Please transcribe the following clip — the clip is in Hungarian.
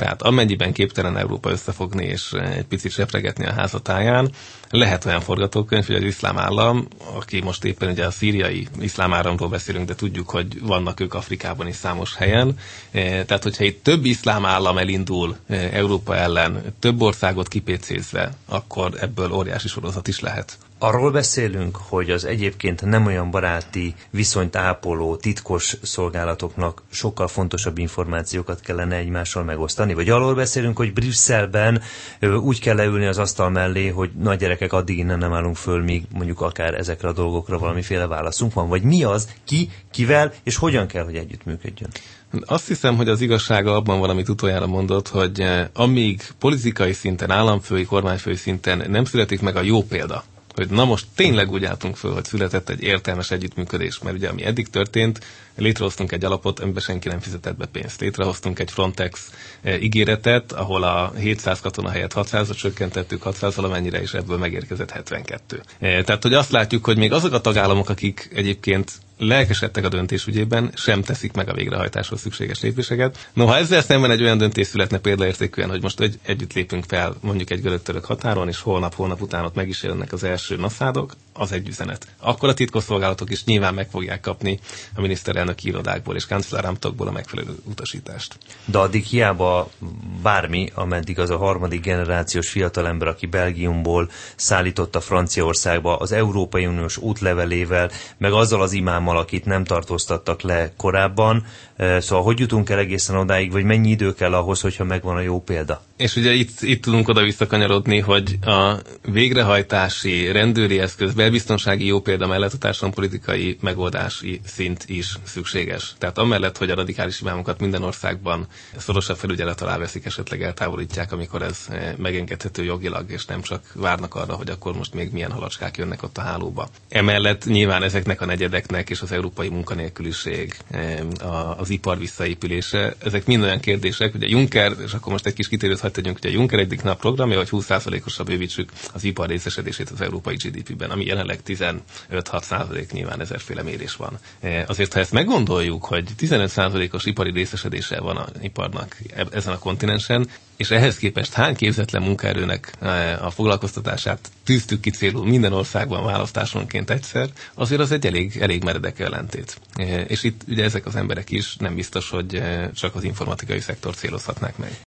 Tehát amennyiben képtelen Európa összefogni és egy picit sepregetni a házatáján, lehet olyan forgatókönyv, hogy az iszlám állam, aki most éppen ugye a szíriai iszlám államról beszélünk, de tudjuk, hogy vannak ők Afrikában is számos helyen. Tehát, hogyha itt több iszlám állam elindul Európa ellen, több országot kipécézve, akkor ebből óriási sorozat is lehet. Arról beszélünk, hogy az egyébként nem olyan baráti viszonyt ápoló titkos szolgálatoknak sokkal fontosabb információkat kellene egymással megosztani? Vagy arról beszélünk, hogy Brüsszelben úgy kell leülni az asztal mellé, hogy nagy gyerekek, addig innen nem állunk föl, míg mondjuk akár ezekre a dolgokra valamiféle válaszunk van? Vagy mi az, ki, kivel és hogyan kell, hogy együttműködjön? Azt hiszem, hogy az igazsága abban van, amit utoljára mondott, hogy amíg politikai szinten, államfői, kormányfői szinten nem születik meg a jó példa, hogy na most tényleg úgy álltunk föl, hogy született egy értelmes együttműködés, mert ugye ami eddig történt, létrehoztunk egy alapot, amiben senki nem fizetett be pénzt. Létrehoztunk egy Frontex ígéretet, ahol a 700 katona helyett 600-at csökkentettük 600 valamennyire, és ebből megérkezett 72. Tehát, hogy azt látjuk, hogy még azok a tagállamok, akik egyébként lelkesedtek a döntés ügyében, sem teszik meg a végrehajtáshoz szükséges lépéseket. Noha ezzel szemben egy olyan döntés születne példaértékűen, hogy most együtt lépünk fel mondjuk egy görög-török határon, és holnap után ott meg is jelennek az első naszádok, az egy üzenet. Akkor a titkosszolgálatok is nyilván meg fogják kapni a miniszterelnöki irodákból és kancelláramtokból a megfelelő utasítást. De addig hiába bármi, ameddig az a harmadik generációs fiatalember, aki Belgiumból szállította Franciaországba az Európai Uniós útlevelével, meg azzal az imámmal, akit nem tartóztattak le korábban. Szóval hogy jutunk el egészen odáig, vagy mennyi idő kell ahhoz, hogyha megvan a jó példa? És ugye itt tudunk oda visszakanyarodni, hogy a végrehajtási, rendőri eszköz, belbiztonsági jó példa mellett a társadalompolitikai megoldási szint is szükséges. Tehát amellett, hogy a radikális imámokat minden országban szorosabb felügyelet alá veszik, esetleg eltávolítják, amikor ez megengedhető jogilag, és nem csak várnak arra, hogy akkor most még milyen halacskák jönnek ott a hálóba. Emellett nyilván ezeknek a negyedeknek és az európai munkanélküliség, az ipar visszaépülése, ezek mind olyan kérdések, ugye Juncker, és akkor most egy kis kitérőt hadd tegyünk, ugye Juncker egyik nap programja, hogy 20%-osra bővítsük az ipar részesedését az európai GDP-ben, ami jelenleg 15-6%, nyilván ezerféle mérés van. Azért, ha ezt meggondoljuk, hogy 15%-os ipari részesedése van az iparnak ezen a kontinensen, és ehhez képest hány képzetlen munkaerőnek a foglalkoztatását tűztük ki célul minden országban választásonként egyszer, azért az egy elég meredek ellentét. És itt ugye ezek az emberek is nem biztos, hogy csak az informatikai szektort célozhatnák meg.